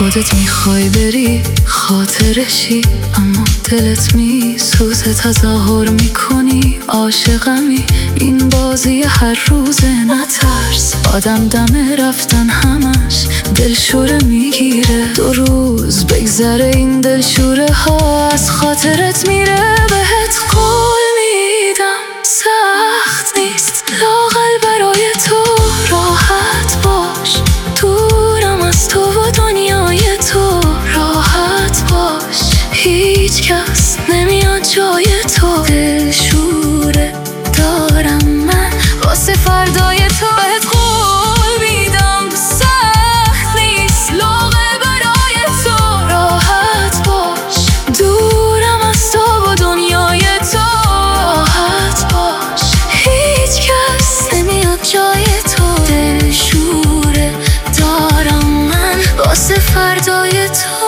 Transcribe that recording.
خودت میخوای بری خاطرشی، اما دلت میسوزه تظاهر میکنی عاشقمی. این بازی هر روزه، نترس آدم دم رفتن همش دلشوره میگیره. 2 روز بگذره این دلشوره ها از خاطرت میره. بهت قول میدم سخت نیست لااقل برای تو راحت باش. دورم از تو و دنیای تو راحت باش. هیچ کس نمیاد جای تو. دلشوره دارم من واسه فردای تو. بهت قول میدم سخت نیست لااقل برای تو راحت باش. دورم از تو و دنیای تو راحت باش. هیچ کس نمیاد جای تو. دلشوره دارم من واسه فردای تو.